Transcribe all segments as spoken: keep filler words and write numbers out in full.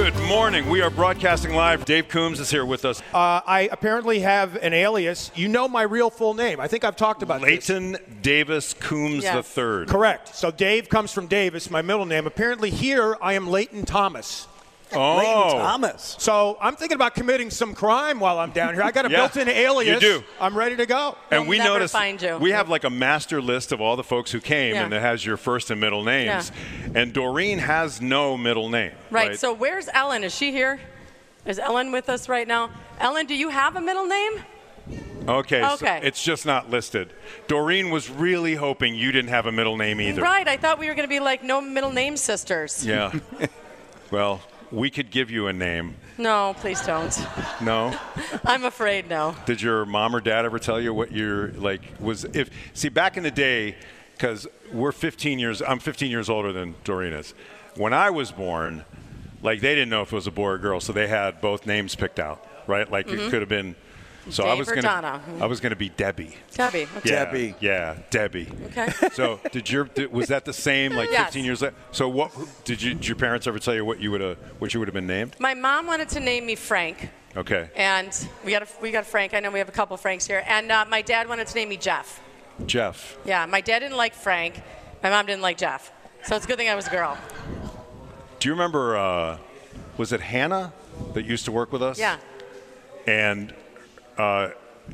Good morning. We are broadcasting live. Dave Coombs is here with us. Uh, I apparently have an alias. You know my real full name. I think I've talked about Leighton this. Davis Coombs Yes. the third. Correct. So Dave comes from Davis, my middle name. Apparently here I am Leighton Thomas. Oh. Leighton Thomas. So I'm thinking about committing some crime while I'm down here. I got a Yeah, built-in alias. you do. I'm ready to go. And We'll we never noticed find you. we have like a master list of all the folks who came, Yeah. and it has your first and middle names. And Doreen has no middle name. Right. Right. So where's Ellen? Is she here? Is Ellen with us right now? Ellen, do you have a middle name? okay. So Okay. it's just not listed. Doreen was really hoping you didn't have a middle name either. Right. I thought we were going to be like no middle name sisters. Yeah. Well, we could give you a name. No, please don't. No. I'm afraid no. Did your mom or dad ever tell you what your like was? If see back in the day, because we're fifteen years. I'm fifteen years older than Doreen is. When I was born, like they didn't know if it was a boy or girl, so they had both names picked out, right? Like it could have been. So I Dave was or gonna. Donna. I was gonna be Debbie. Debbie. Okay. Yeah, Debbie. Yeah, Debbie. Okay. So did your did, was that the same like Yes. fifteen years later? So what did you did your parents ever tell you what you would have what you would have been named? My mom wanted to name me Frank, Okay. and we got a, we got Frank. I know we have a couple Franks here, and uh, my dad wanted to name me Jeff. Jeff. Yeah, my dad didn't like Frank. My mom didn't like Jeff. So it's a good thing I was a girl. Do you remember? Uh, was it Hannah that used to work with us? Yeah. And uh,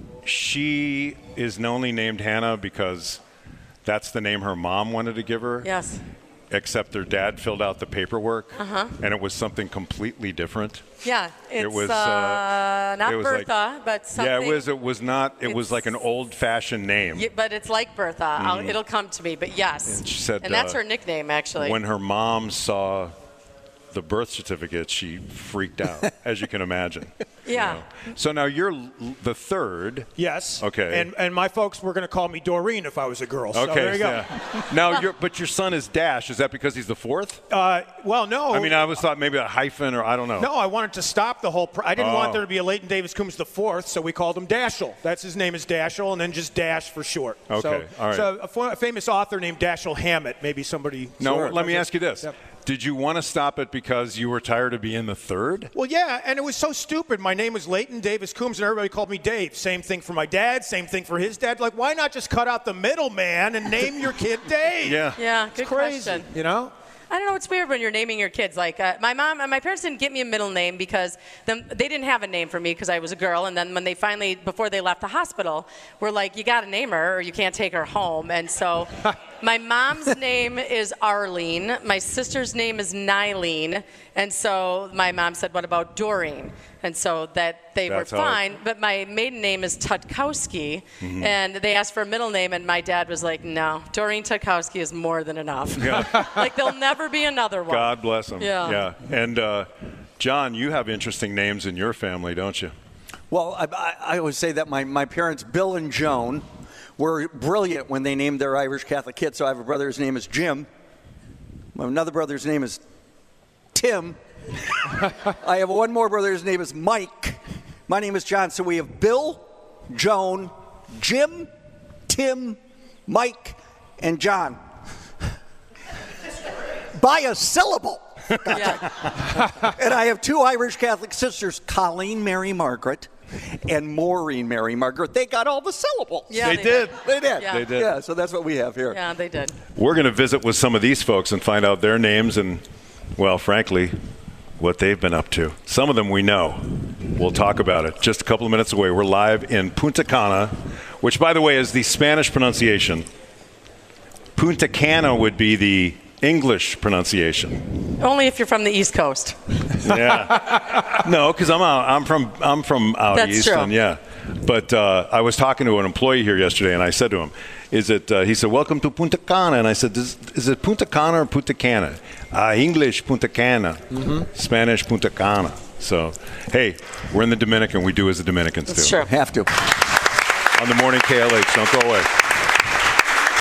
she is only named Hannah because that's the name her mom wanted to give her. Yes. Except her dad filled out the paperwork, Uh-huh. and it was something completely different. Yeah. It's It was, uh, uh, not it was like- Bertha, but something. Yeah, it was. It was not. It was It's- like an old-fashioned name. Yeah, but it's like Bertha. I'll, it'll come to me. But yes. Mm-hmm. And she said, and that's uh, her nickname, actually. When her mom saw the birth certificate, she freaked out, as you can imagine. yeah. You know. So now you're l- the third. Yes. Okay. And and my folks were going to call me Doreen if I was a girl. So Okay. there you go. yeah. Now, you're, but your son is Dash. Is that because he's the fourth? Uh, well, no. I mean, I always thought maybe a hyphen or I don't know. No, I wanted to stop the whole. Pr- I didn't want Oh. there to be a Leighton Davis Coombs the fourth, so we called him Dashiell. That's his name is Dashiell, and then just Dash for short. Okay, So, all right. So a, fo- a famous author named Dashiell Hammett. Maybe somebody. No, Sure. let me ask you this. Yep. Did you want to stop it because you were tired of being the third? Well, yeah, and it was so stupid. My name was Leighton Davis Coombs, and everybody called me Dave. Same thing for my dad. Same thing for his dad. Like, why not just cut out the middleman and name your kid Dave? Yeah. Yeah, It's good crazy. question. You know. I don't know. It's weird when you're naming your kids. Like uh, my mom and my parents didn't get me a middle name because them, they didn't have a name for me because I was a girl. And then when they finally, before they left the hospital, were like, "You got to name her, or you can't take her home." And so, my mom's name is Arlene. My sister's name is Nylene. And so my mom said, "What about Doreen?" And so that they That's were how it- fine. But my maiden name is Tutkowski, and they asked for a middle name, and my dad was like, "No, Doreen Tutkowski is more than enough." Yeah. Like there'll never be another one. God bless him. Yeah. Yeah. And uh, John, you have interesting names in your family, don't you? Well, I, I, I always say that my, my parents, Bill and Joan, were brilliant when they named their Irish Catholic kid. So I have a brother, his name is Jim. Another brother's name is Tim. I have one more brother, his name is Mike. My name is John. So we have Bill, Joan, Jim, Tim, Mike, and John. By a syllable. Yeah. And I have two Irish Catholic sisters, Colleen Mary Margaret and Maureen Mary Margaret. They got all the syllables. Yeah, They did. They did. Yeah. They did. Yeah, so that's what we have here. Yeah, they did. We're going to visit with some of these folks and find out their names and, well, frankly, what they've been up to. Some of them we know. We'll talk about it just a couple of minutes away. We're live in Punta Cana, which, by the way, is the Spanish pronunciation. Punta Cana would be the English pronunciation. Only if you're from the East Coast. Yeah. No, because I'm out, I'm from I'm from out That's east, true. and yeah. But uh, I was talking to an employee here yesterday, and I said to him, "Is it?" Uh, he said, "Welcome to Punta Cana," and I said, "Is, is it Punta Cana or Punta Cana?" Uh, English Punta Cana, mm-hmm. Spanish Punta Cana. So, hey, we're in the Dominican. We do as the Dominicans That's do. true. Have to. On the morning K L H. Don't go away.